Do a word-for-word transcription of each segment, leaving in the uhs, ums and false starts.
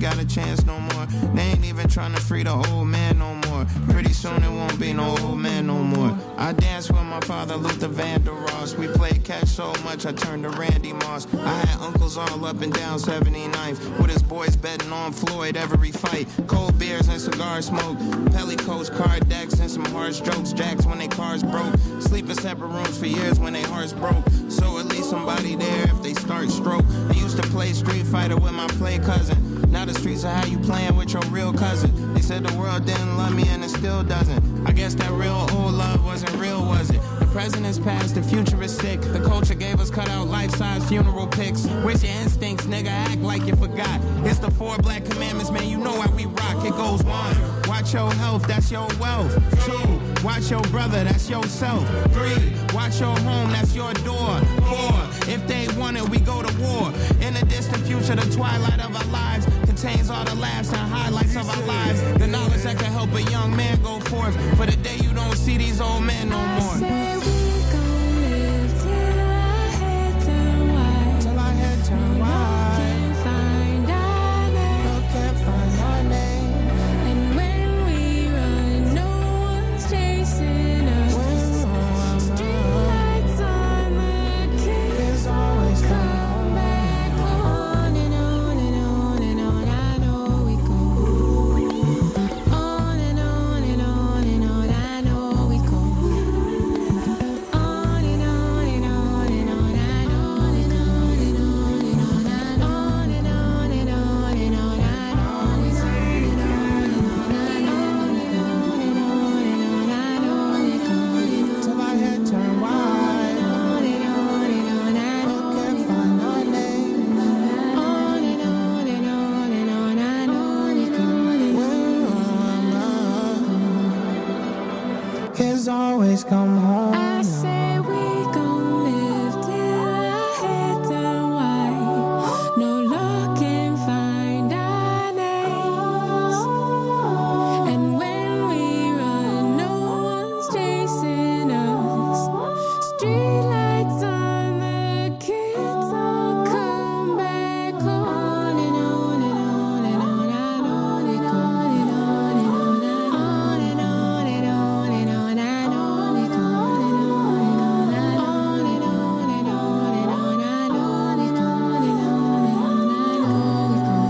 got a chance no more. They ain't even trying to free the old man no more. Pretty soon it won't be no old man no more. I danced with my father, Luther Vandross. We played catch so much I turned to Randy Moss. I had uncles all up and down seventy-ninth with his boys betting on Floyd every fight. Cold beers and cigar smoke, Pellicos, card decks, and some harsh jokes. Jacks when they cars broke. Sleep in separate rooms for years when they hearts broke. So at least somebody there if they start stroke. I used to play Street Fighter with my play cousin. Now the streets are how you playing with your real cousin. They said the world didn't love me and it still doesn't. I guess that real old love wasn't real, was it? The president's passed, the future is sick. The culture gave us cut out life-size funeral pics. Where's your instincts, nigga? Act like you forgot. It's the four black commandments, man. You know how we rock. It goes one. Watch your health, that's your wealth. Two, watch your brother, that's yourself. Three, watch your home, that's your door. Four, if they want it, we go to war. In the distant future, the twilight of our lives contains all the laughs and highlights of our lives. The knowledge that can help a young man go forth. For the day you don't see these old men no more. I say we gon' live till our head turn white. Till our head turn white. Can't find our name. Can't find our name. And when we run, no one's chasing us. Streetlights on the kids always come back on and on and on and on. I know we go on and on and on and on. I know we go on and on and on and on. I know we go on and on and on. I know on and on and on and on. I know we go on and on and on. I know on and on and on and on. I know we go on and on Till our head turn white. on and on and on. I know Can't find our name. on and on and on and on. I know we go on and on. Kids always come home. I say we gon' live till our head turn white. No law can find our names. And when we run, no one's chasing us. Streetlights on the kids all come back on and on and on and on. I know we go on and on and on and on and on and on. I know we go on and on and on on and on and on and on. I know we go on and on and on. I know we go.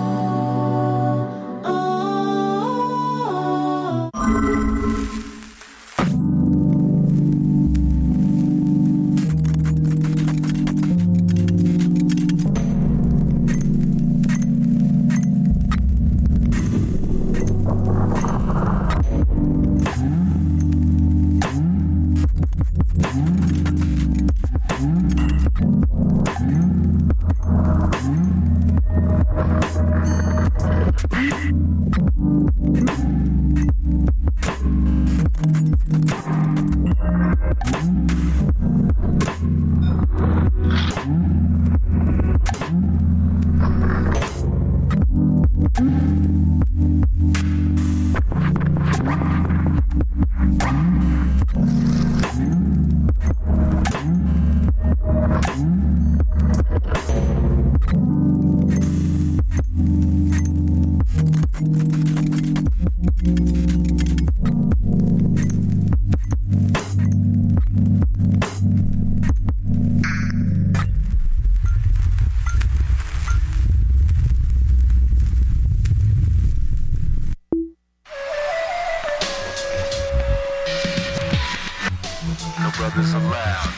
brothers allowed.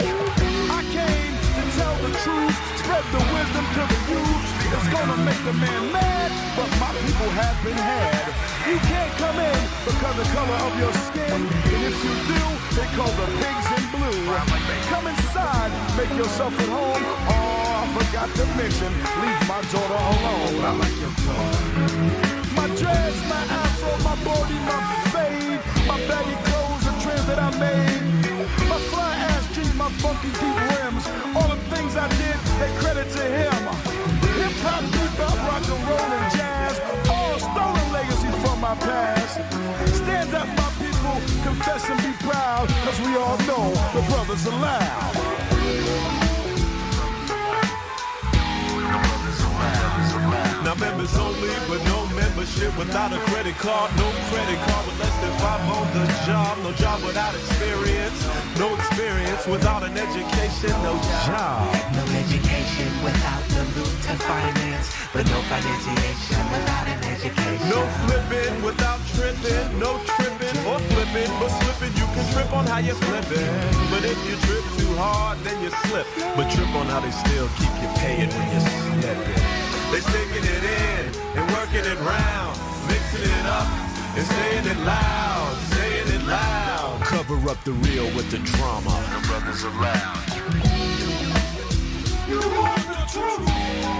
I came to tell the truth, spread the wisdom to the youth. It's gonna make the man mad, but my people have been had. You can't come in because the color of your skin, and if you do, they call the pigs in blue. Come inside, make yourself at home. Oh, I forgot to mention, leave my daughter alone. I like your daughter. My dress, my afro, my body, my fade, my baggy clothes, the trends that I made. My fly ass jeans, my funky deep rims, all the things I did, they credit to him. Hip hop, bebop, rock and roll and jazz, all stolen legacies from my past. Stand up, my people, confess and be proud, cause we all know the brothers are loud. Now members only, but no shit without a credit card. No credit card with less than five on the job. No job without experience. No experience without an education. No job. No education without the loot to finance. But no financiation without an education. No flipping without tripping. No tripping or flipping. But slipping, you can trip on how you're slipping. But if you trip too hard, then you slip. But trip on how they still keep you paying when you're slipping. They sticking it in and working it round, mixing it up and saying it loud, saying it loud. Cover up the real with the drama. No brothers allowed. You want the truth.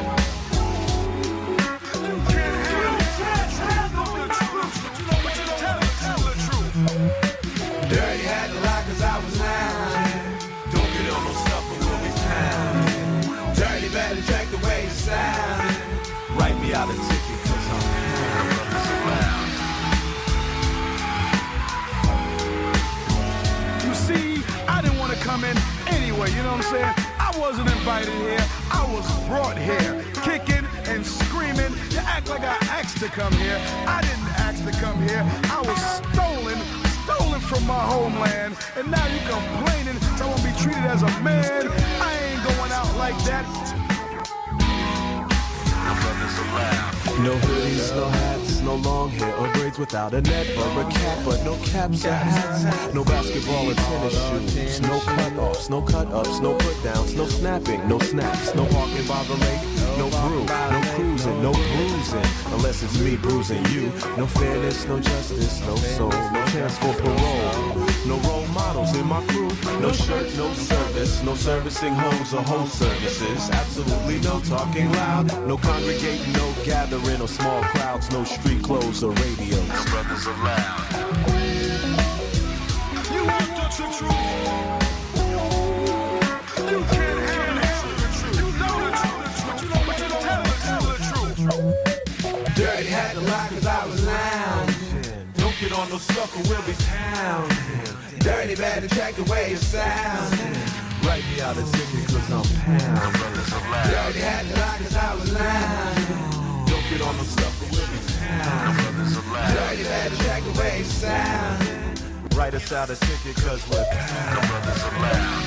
You can't handle the truth. You know what you don't tell, tell the truth. Dirty had the lie cause I was lounging. Don't get on no stuff but we'll be pounding. Dirty better check the way you sound. Write me out a ticket cause I'm pounding. You see, I didn't want to come in anyway, you know what I'm saying? I wasn't invited here, I was brought here, kicking and screaming. You act like I asked to come here. I didn't ask to come here. I was stolen, stolen from my homeland. And now you complaining so I won't be treated as a man. I ain't going out like that. No hoodies, no hats, no long hair or braids without a net or a cap, but no caps or hats. No basketball or tennis shoes, no cut-offs, no cut-ups, no put-downs, no snapping, no snaps, no walking by the lake, no brew, no cruising, no bruising, unless it's me bruising you. No fairness, no justice, no soul, no chance for parole. No role models in my crew, no shirt, no service, no servicing homes or home services. Absolutely no talking loud, no congregating, no gathering or small crowds, no street clothes or radios. No brothers allowed. You want the truth. You can't handle the truth. You know the truth, but you know what you don't tell, tell the truth. Dirty had the lie cause I was lounging. Don't get on no stuff or we'll be pounding. Dirty better check the way you sound. Write me out a ticket cause I'm pounding. Dirty had the lie cause I was lounging. Don't get on no stuff or we'll be pounding. Dirty better check the way you sound. Write us out a ticket cause we're pounding. No brothers allowed.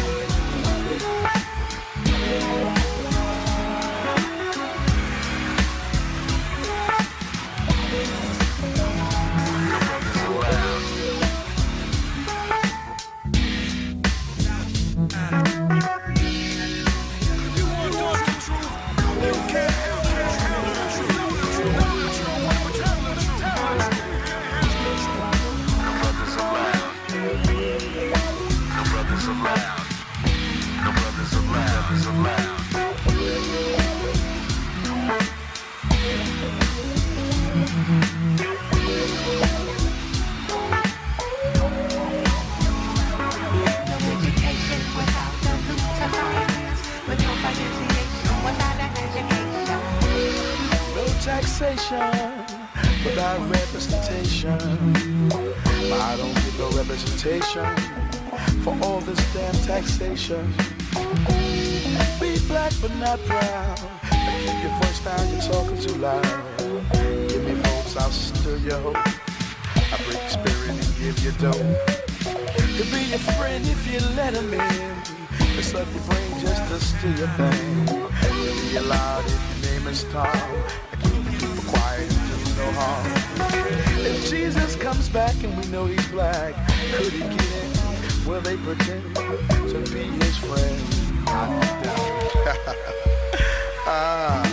Without representation, I don't get no representation for all this damn taxation. Be black but not proud. I keep your voice down, you're talking too loud. Give me votes, I'll stir your hope. I break your spirit and give you dough. Could be your friend if you let him in. It's like your brain just to steal your pain. You'll be allowed if your name is Tom. I keep you quiet and do no harm. If Jesus comes back and we know he's black, could he get in? Will they pretend to be his friend? I doubt it. ah.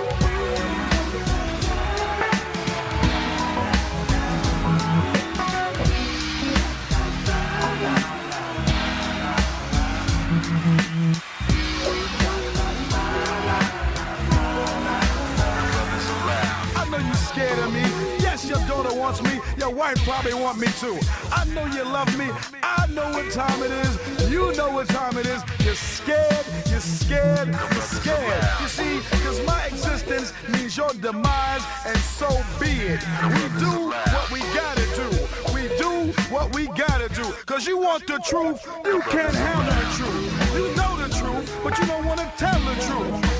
Scared of me. Yes, your daughter wants me. Your wife probably want me too. I know you love me. I know what time it is. You know what time it is. You're scared. You're scared. You're scared. You see, because my existence means your demise, and so be it. We do what we gotta do. We do what we gotta do. Because you want the truth. You can't handle the truth. You know the truth, but you don't want to tell the truth.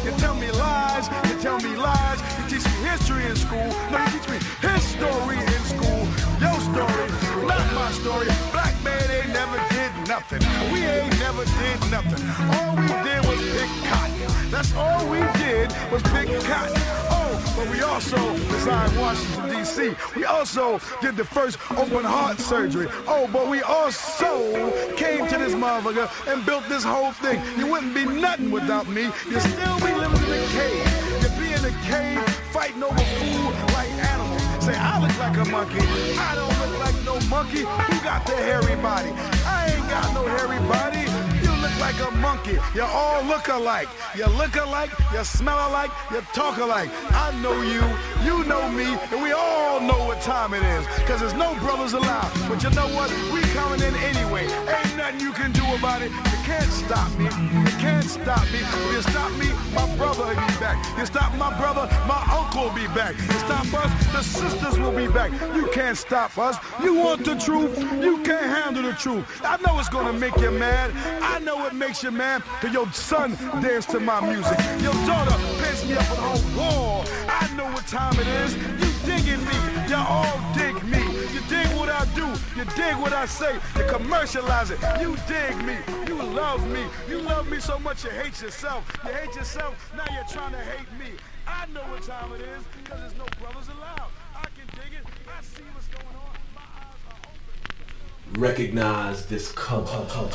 You tell me lies, you tell me lies. You teach me history in school. No, you teach me his story in school. Your story, not my story. Black man ain't never did nothing. We ain't never did nothing. All we did was pick cotton. That's all we did was pick cotton. Oh, but we also designed Washington, D C. We also did the first open heart surgery. Oh, but we also came to this motherfucker and built this whole thing. You wouldn't be nothing without me. You still be living in a cave. You be in a cave fighting over food like animals. Say, I look like a monkey. I don't look like no monkey. Who got the hairy body? I ain't got no hairy body. You look like a monkey. You all look alike. You look alike, you smell alike, you talk alike. I know you, you know me, and we all know what time it is. Cause there's no brothers allowed. But you know what? We coming in anyway. Ain't nothing you can do about it. You can't stop me. You can't stop me. If you stop me, my brother will be back. You stop my brother, my uncle will be back. You stop us, the sisters will be back. You can't stop us. You want the truth? You can't handle the truth. I know it's gonna make you mad. I know it makes you mad. Cause your son danced to my music. Your daughter pins me up on her wall. I know what time it is. You digging me. You all dig me. You dig what I do. You dig what I say. You commercialize it. You dig me. You love me. You love me so much you hate yourself. You hate yourself. Now you're trying to hate me. I know what time it is because there's no brothers allowed. I can dig it. I see what's going on. My eyes are open. Recognize this color.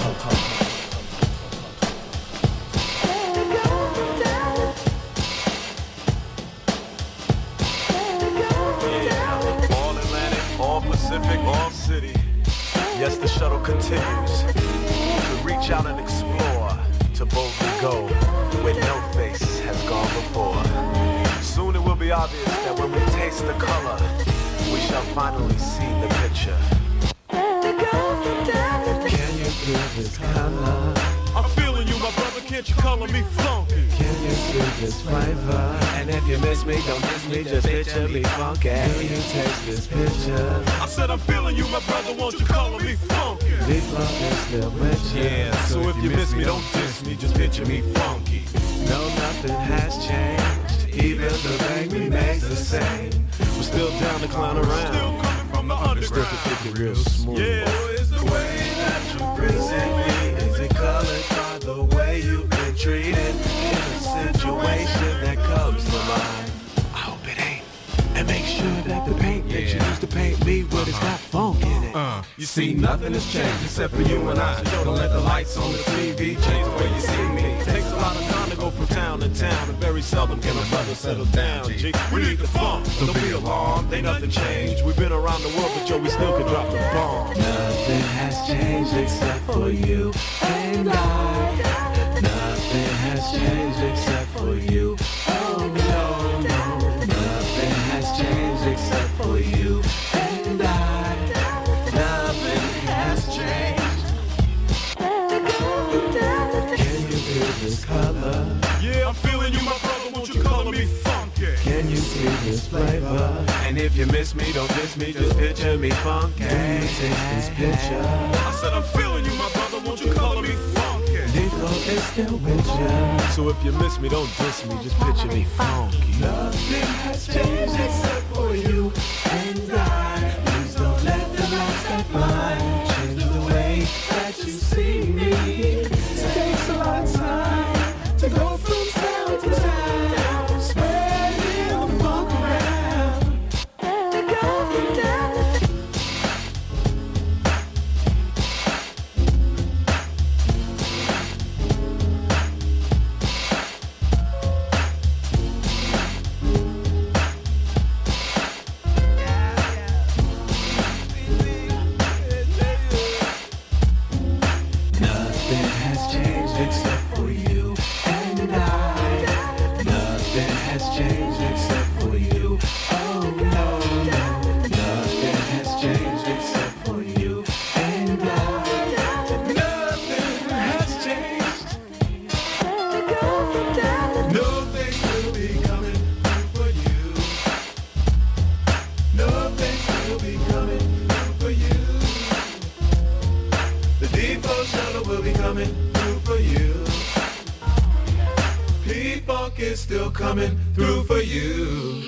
All Atlantic, all Pacific, all city. Yes, the shuttle continues to reach out and explore, to boldly go where no face has gone before. Soon it will be obvious that when we taste the color, we shall finally see the picture. Can you feel this color? I'm feeling you, my brother, can't you color me funky? Can you feel this flavor? And if you miss me, don't miss me, just picture me funky. Do you taste this picture? I said I'm feeling you, my brother, won't you color me funky? This love is still with you. Yeah, so if you miss me, don't diss me, just picture me funky. No, nothing has changed, even the thing remains the same. We're still down to clown around. Still coming from the underground. Still can take it real smooth. Yeah, oh, it's the way that you present me. Is it colored by the way you've been treated in a situation that comes to mind? I hope it ain't. And make sure that the paint that you used to paint me with has got funk in it. Uh, you see, nothing has changed except for you and I. So don't let the lights on the T V change the way you see me. It takes a lot of time to go from town to town, and very seldom can a brother settle down. G, we need the funk, don't be alarmed, ain't nothing changed. We've been around the world, but yo, we still can drop the bomb. Nothing has changed except for you and I. Nothing has changed except for you. Oh no, no. Nothing has changed except for you and I. Nothing has changed. Can you feel this color? Yeah, I'm feeling you, my brother, won't you color me funky? Can you see this flavor? And if you miss me, don't diss me, just picture me funky. Do you taste this picture? I said I'm feeling you, my brother, won't you color me funky? Default is still with you. So if you miss me, don't diss me, just picture me funky. Nothing has changed except for you and I. Please don't let the lights that blind change the way that you see me. It takes a lot of time to go from town to town, spreading the funk around. Nothing has P-Funk is still coming through for you.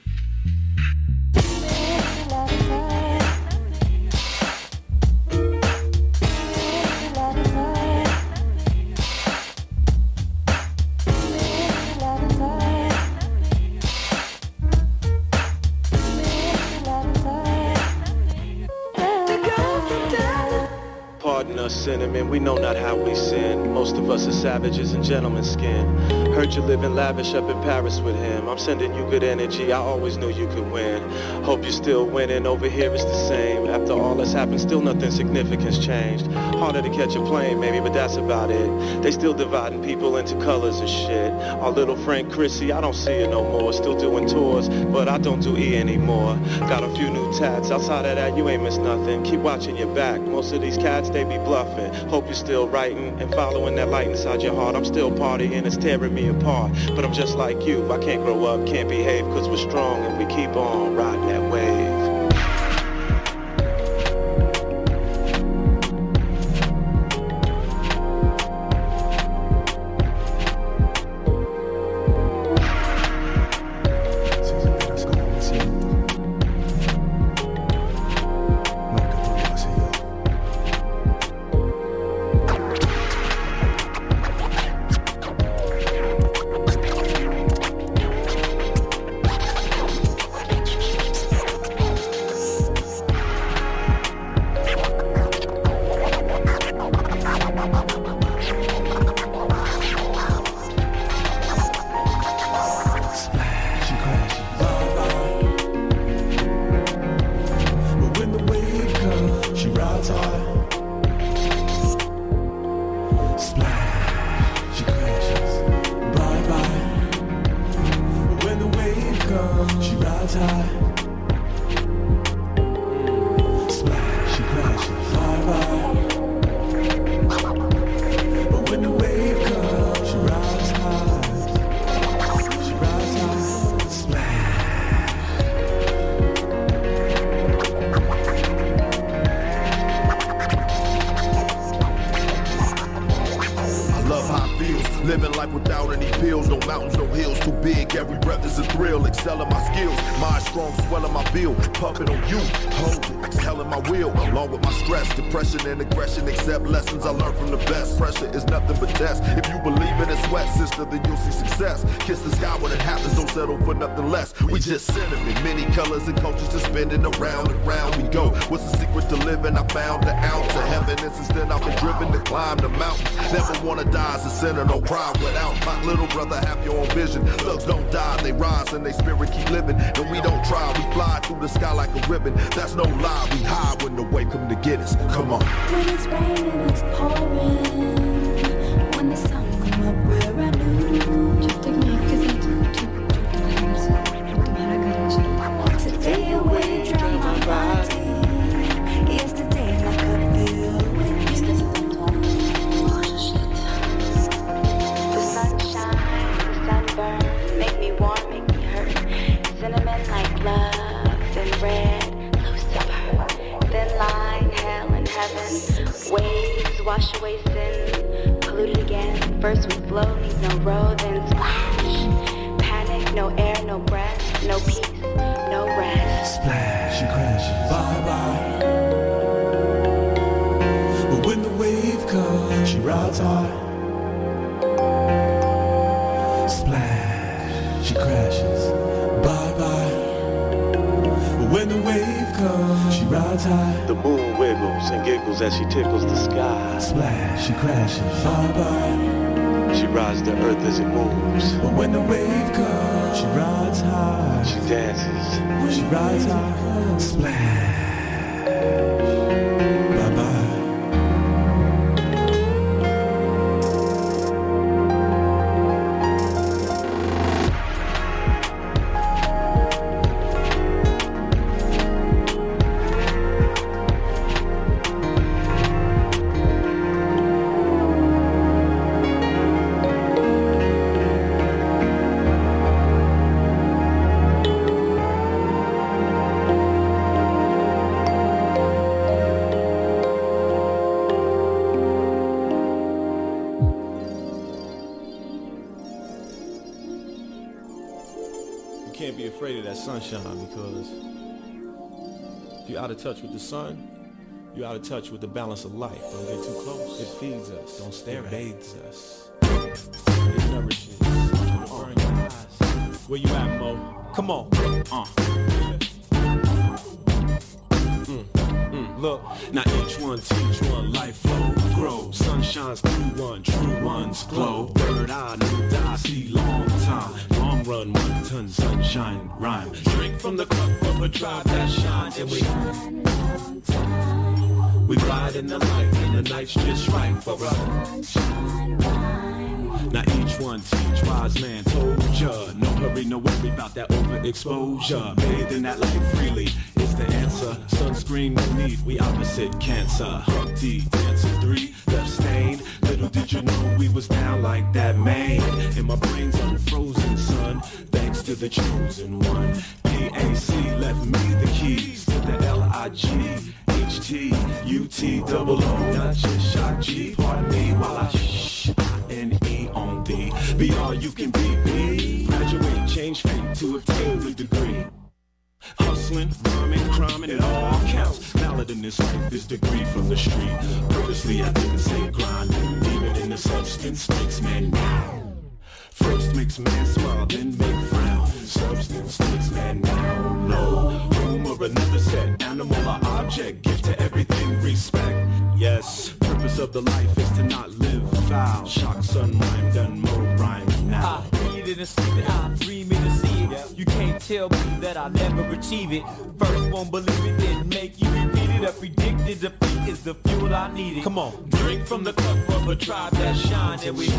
Pardon us, cinnamon, we know not how we sin. Most of us are savages in gentleman's skin. Heard you living lavish up in Paris with him. I'm sending you good energy, I always knew you could win. Hope you're still winning, over here it's the same. After all that's happened, still nothing significant's changed. Harder to catch a plane, maybe, but that's about it. They still dividing people into colors and shit. Our little friend Chrissy, I don't see her no more. Still doing tours, but I don't do E anymore. Got a few new tats, outside of that you ain't missed nothing. Keep watching your back, most of these cats they be bluffing. Hope you're still writing and following that light inside your heart. I'm still partying, it's tearing me apart. But I'm just like you, I can't grow up, can't behave, cause we're strong and we keep on riding that wave. Just cinnamon, many colors and cultures just spinning around and round we go. What's the secret to living? I found the ounce of heaven, and since then I've been driven to climb the mountain. Never wanna die as a sinner, no cry without. My little brother, have your own vision. Thugs don't die, they rise and they spirit keep living. And we don't try, we fly through the sky like a ribbon. That's no lie, we hide when the wave come to get us. Come on. When it's raining, it's pouring. When the sun come up, we're a new. Today away, drown my body. Yesterday, I could feel with you. The sunshine, the sunburn, make me warm, make me hurt. Cinnamon like love, then red, Lucifer. Thin line, hell and heaven. Waves wash away sin, polluted again. First we flow, need no road, then splash. Panic, no air, no breath, no peace. No rest. Splash, she crashes. Bye bye. But when the wave comes, she rides high. Splash, she crashes. Bye bye. But when the wave comes, she rides high. The moon wiggles and giggles as she tickles the sky. Splash, she crashes. Bye bye. She rides the earth as it moves. But when the wave comes, she rides high. She dances. When she rides high, splash. Bye bye. can't be afraid of that sunshine, because if you're out of touch with the sun, you're out of touch with the balance of life. Don't get too close. It feeds us. Don't stare at it. It bathes us. It nourishes. It'll burn your eyes. Where you at, Mo? Come on. Uh. Mm, mm. Look, now each one teach one, life flow, grow. Sun shines through one, true ones glow. Third eye, new die, see long time. Long run, one ton, sunshine, rhyme. Drink from the cup of a tribe that shines, and we we glide in the light, and the night's just right for us. Now each one teach, wise man told ya. No hurry, no worry about that overexposure. Bathe in that light freely is the answer. Sunscreen, no need, we opposite cancer. Hug D, dancer three, left stain. Little did you know we was down like that, man. And my brain's unfrozen, son, thanks to the chosen one. P A C left me the keys to the L I G H T U T double O. Not just shot G, pardon me while I shh. N E on thee. Be all you can be, be. Graduate, change fate to obtain the degree. Hustling, rhyming, criming, it all counts. Valid in this life is degree from the street. Purposely I didn't say grinding. Even in the substance makes man now. First makes man smile, then make frown. Substance makes man now know. Room or another set, animal or object. Give to everything respect. Yes, purpose of the life is to not live foul. Shock, sun, rhyme, done, mo, rhyme now. I read it and sleep it, I dream it and see it. You can't tell me that I'll never achieve it. First won't believe it, then make you repeat it. A predicted defeat is the fuel I needed. Come on, drink from the cup of a tribe that shine, and we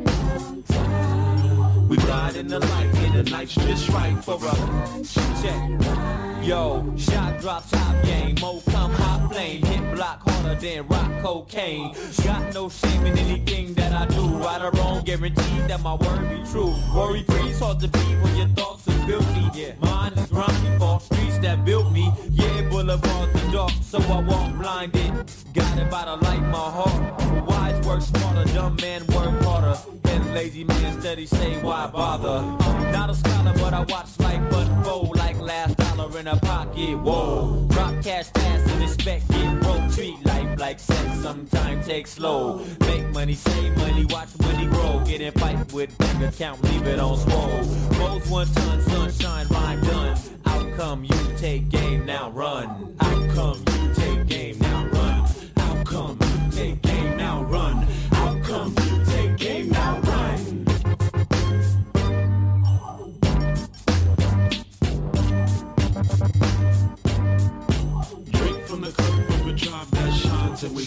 we glide in the light, and the night's just right for us. Check. Yo, shot drop top game, mo come hot flame, hit block harder than rock cocaine. Got no shame in anything that I do, right or wrong, guaranteed that my word be true. Worry free, hard to beat when your thoughts are filthy. Yeah, mine is grimy, false streets that built me. Yeah, boulevards are dark, so I walk blinded. Got it by the light, my heart. Wise work smarter, dumb man work harder. And lazy man steady say why bother. Not a scholar, but I watch life unfold like last dollar in a pocket. Whoa, drop cash fast and expect get broke. Treat life like sex, sometimes take slow. Make money, save money, watch money grow. Get in fight with bank account, leave it on swole. Rose one ton, sunshine, rhyme done. Outcome you take game, now run. Outcome you take game, now run. Outcome you take game, now run. Outcome you take game, now run. Drink from the cup of a tribe that shines, and we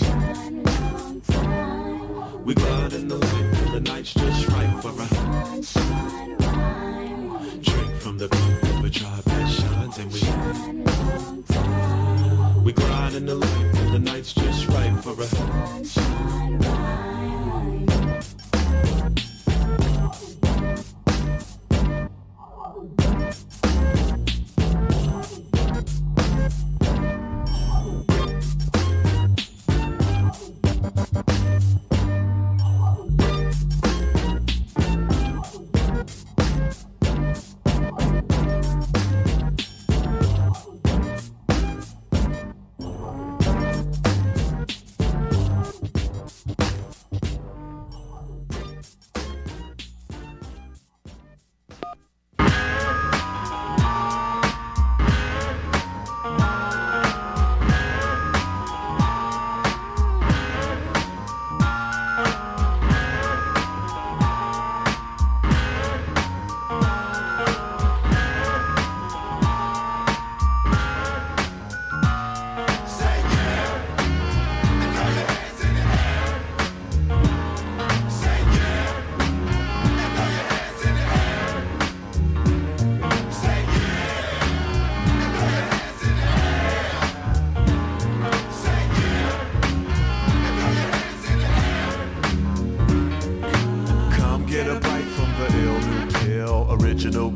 we glide in the light, and the night's just right for us. Drink from the cup of a tribe that shines, and we we glide in the light, and the night's just right for us.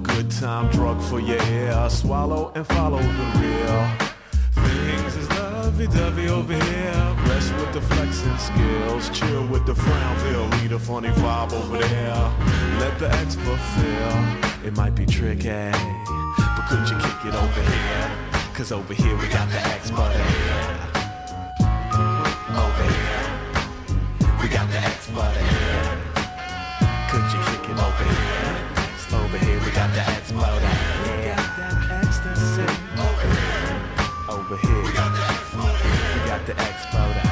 For your ear, swallow and follow the real things is love lovey-dovey over here. Rest with the flexing skills. Chill with the Frownville. Lead a funny vibe over there. Let the expert feel. It might be tricky, but could you kick it over here? Cause over here we got the expert here. Over here, we got the expert here. Could you kick it over here? Over here we got the expert here. We got that ecstasy. Over here, over here we got the expert here. We got the expert here.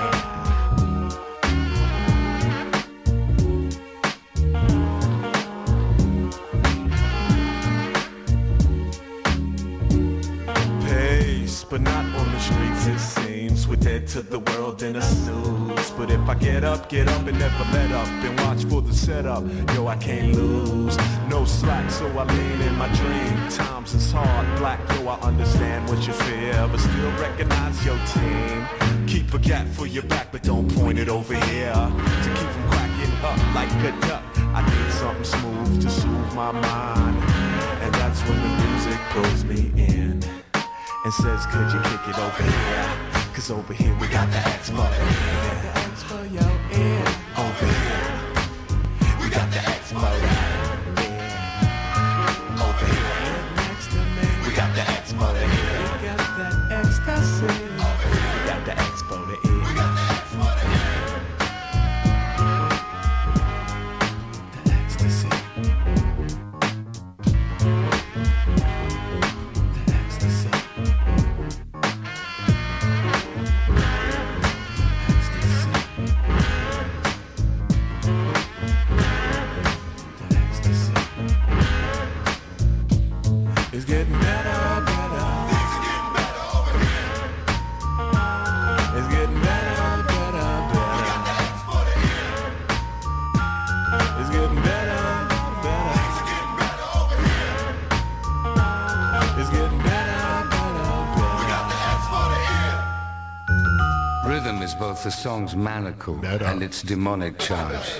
But not on the streets it seems. We're dead to the world in a snooze. But if I get up, get up and never let up and watch for the setup, yo, I can't lose. No slack, so I lean in my dream. Times is hard, black, yo, I understand what you feel, but still recognize your team. Keep a gap for your back, but don't point it over here. To keep from cracking up like a duck, I need something smooth to soothe my mind. And that's when the music pulls me in and says, could you kick it over here? Cause over here we got the expert here. The expert, yo, yeah. Over here, we got the expert here. Over here, next to me, we got the expert here. We got that ecstasy. Over here, we got the expert here. We got the expert here. The ecstasy. Both the song's manacle and its demonic charge.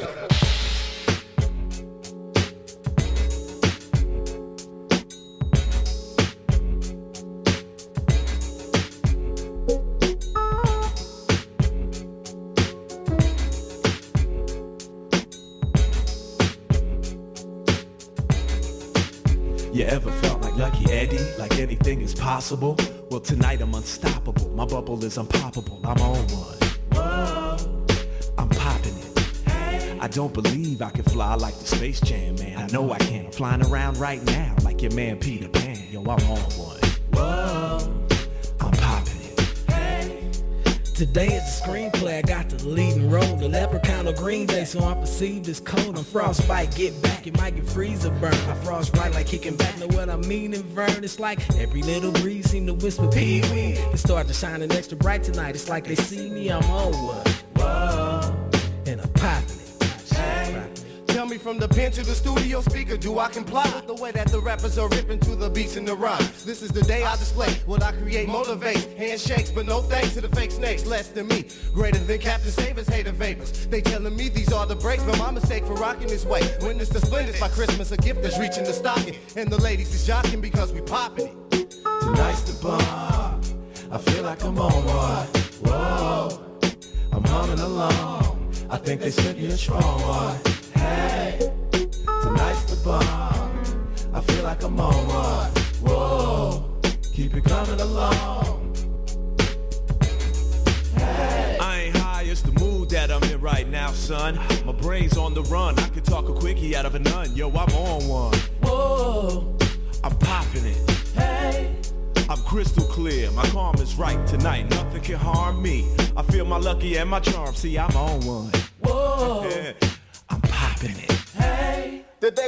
You ever felt like Lucky Eddie, like anything is possible? Well, tonight I'm unstoppable. My bubble is unpoppable. I'm on one. Whoa. I'm popping it. Hey. I don't believe I can fly like the Space Jam, man. I know I can. I'm flying around right now like your man Peter Pan. Yo, I'm on one. Whoa. I'm popping it. Hey. Today is the screenplay. I got the leading role. The leprechaun of Green Day, so I'm perceived as cold. I'm frostbite. Get back, it might get freezer burn. I frost right like kicking back. Know what I mean in Vern? It's like every little breeze seem to whisper pee-wee. It start to shining extra bright tonight. It's like they see me, I'm on one. Whoa, and I'm popping it. Hey, tell me from the pen to the studio speaker, do I comply? The way that the rappers are ripping to the beats and the rhymes. This is the day I display what I create, motivates, handshakes, but no thanks to the fake snakes. Less than me, greater than Captain Savers, hater vapors. They telling me these are the breaks, but my mistake for rocking this way. Witness the splendors by Christmas, a gift that's reaching the stocking, and the ladies is jocking because we popping it. Tonight's the bar, I feel like I'm on one. Whoa, I'm humming along. I think they sent me a strong one. Hey, tonight's the bar, I feel like I'm on one. Whoa, keep it coming along. Hey. I ain't high, it's the mood that I'm in right now, son. My brain's on the run, I could talk a quickie out of a nun. Yo, I'm on one. Whoa, I'm popping it. Hey, I'm crystal clear, my calm is right tonight. Nothing can harm me. I feel my lucky and my charm. See, I'm on one. Whoa, yeah. I'm popping it. Hey, the day